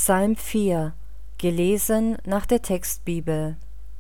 Psalm 4, gelesen nach der Textbibel.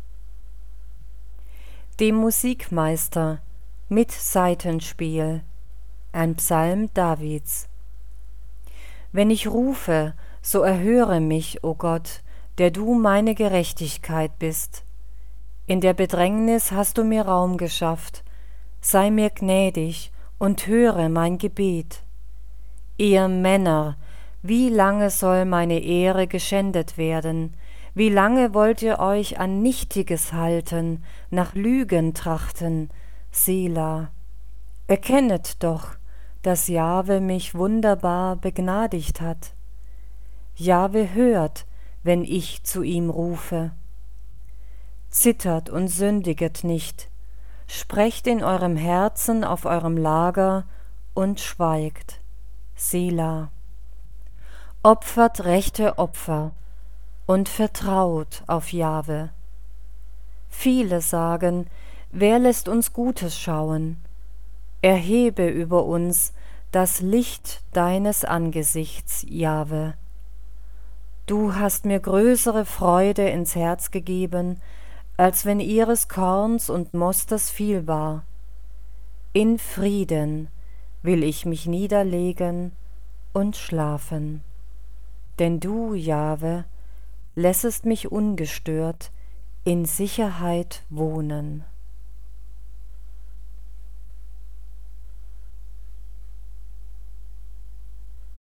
Dem Musikmeister mit Saitenspiel, ein Psalm Davids. Wenn ich rufe, so erhöre mich, o Gott, der du meine Gerechtigkeit bist. In der Bedrängnis hast du mir Raum geschafft, sei mir gnädig und höre mein Gebet. Ihr Männer, wie lange soll meine Ehre geschändet werden? Wie lange wollt ihr euch an Nichtiges halten, nach Lügen trachten? Selah. Erkennet doch, dass Jahwe mich wunderbar begnadigt hat. Jahwe hört, wenn ich zu ihm rufe. Zittert und sündiget nicht, sprecht in eurem Herzen auf eurem Lager und schweigt. Selah. Opfert rechte Opfer und vertraut auf Jahwe. Viele sagen, wer lässt uns Gutes schauen? Erhebe über uns das Licht deines Angesichts, Jahwe. Du hast mir größere Freude ins Herz gegeben, als wenn ihres Korns und Mosters viel war. In Frieden will ich mich niederlegen und schlafen. Denn du, Jahwe, lässest mich ungestört in Sicherheit wohnen.